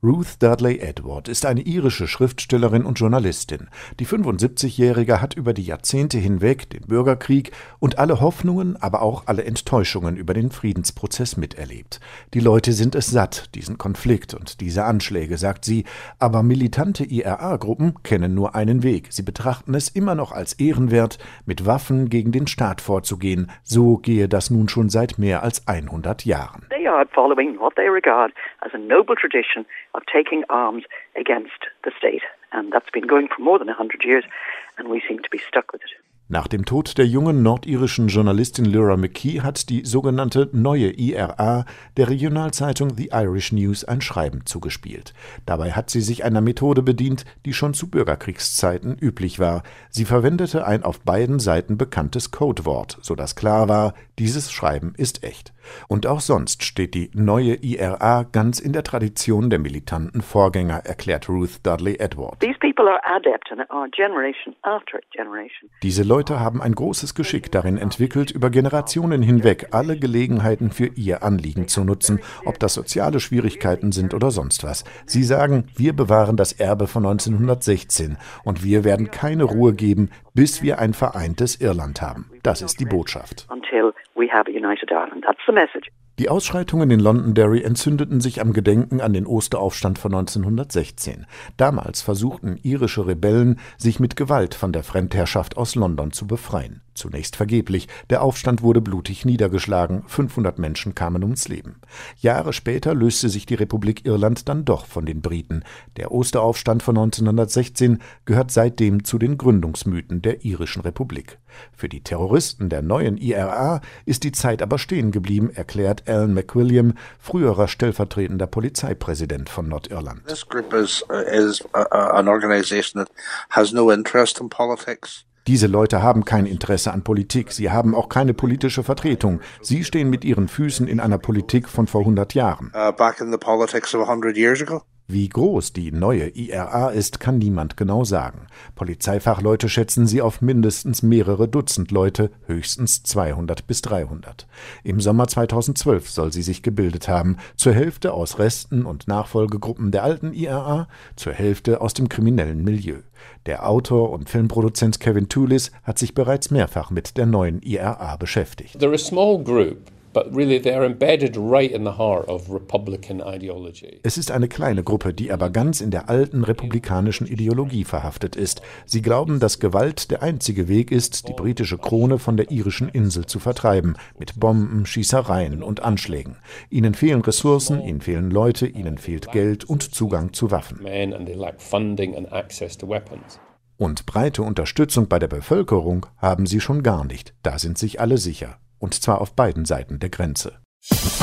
Ruth Dudley Edward ist eine irische Schriftstellerin und Journalistin. Die 75-Jährige hat über die Jahrzehnte hinweg den Bürgerkrieg und alle Hoffnungen, aber auch alle Enttäuschungen über den Friedensprozess miterlebt. Die Leute sind es satt, diesen Konflikt und diese Anschläge, sagt sie, aber militante IRA-Gruppen kennen nur einen Weg. Sie betrachten es immer noch als ehrenwert, mit Waffen gegen den Staat vorzugehen. So gehe das nun schon seit mehr als 100 Jahren. They are following what they regard as a noble tradition of taking arms against the state. And that's been going for more than 100 years, and we seem to be stuck with it. Nach dem Tod der jungen nordirischen Journalistin Lyra McKee hat die sogenannte neue IRA der Regionalzeitung The Irish News ein Schreiben zugespielt. Dabei hat sie sich einer Methode bedient, die schon zu Bürgerkriegszeiten üblich war. Sie verwendete ein auf beiden Seiten bekanntes Codewort, sodass klar war, dieses Schreiben ist echt. Und auch sonst steht die neue IRA ganz in der Tradition der militanten Vorgänger, erklärt Ruth Dudley Edward. Diese Leute haben ein großes Geschick darin entwickelt, über Generationen hinweg alle Gelegenheiten für ihr Anliegen zu nutzen, ob das soziale Schwierigkeiten sind oder sonst was. Sie sagen, wir bewahren das Erbe von 1916 und wir werden keine Ruhe geben, bis wir ein vereintes Irland haben. Das ist die Botschaft. Die Ausschreitungen in Londonderry entzündeten sich am Gedenken an den Osteraufstand von 1916. Damals versuchten irische Rebellen, sich mit Gewalt von der Fremdherrschaft aus London zu befreien. Zunächst vergeblich, der Aufstand wurde blutig niedergeschlagen, 500 Menschen kamen ums Leben. Jahre später löste sich die Republik Irland dann doch von den Briten. Der Osteraufstand von 1916 gehört seitdem zu den Gründungsmythen der irischen Republik. Für die Terroristen der neuen IRA ist die Zeit aber stehen geblieben, erklärt Alan McWilliam, früherer stellvertretender Polizeipräsident von Nordirland. This group is an organization that has no interest in politics. Diese Leute haben kein Interesse an Politik, sie haben auch keine politische Vertretung. Sie stehen mit ihren Füßen in einer Politik von vor 100 Jahren. Back in the politics of 100 years ago. Wie groß die neue IRA ist, kann niemand genau sagen. Polizeifachleute schätzen sie auf mindestens mehrere Dutzend Leute, höchstens 200 bis 300. Im Sommer 2012 soll sie sich gebildet haben, zur Hälfte aus Resten und Nachfolgegruppen der alten IRA, zur Hälfte aus dem kriminellen Milieu. Der Autor und Filmproduzent Kevin Toulis hat sich bereits mehrfach mit der neuen IRA beschäftigt. They're a small group. But really they're embedded right in the heart of Republican ideology. Es ist eine kleine Gruppe, die aber ganz in der alten republikanischen Ideologie verhaftet ist. Sie glauben, dass Gewalt der einzige Weg ist, die britische Krone von der irischen Insel zu vertreiben, mit Bomben, Schießereien und Anschlägen. Ihnen fehlen Ressourcen, ihnen fehlen Leute, ihnen fehlt Geld und Zugang zu Waffen. Und breite Unterstützung bei der Bevölkerung haben sie schon gar nicht. Da sind sich alle sicher. Und zwar auf beiden Seiten der Grenze.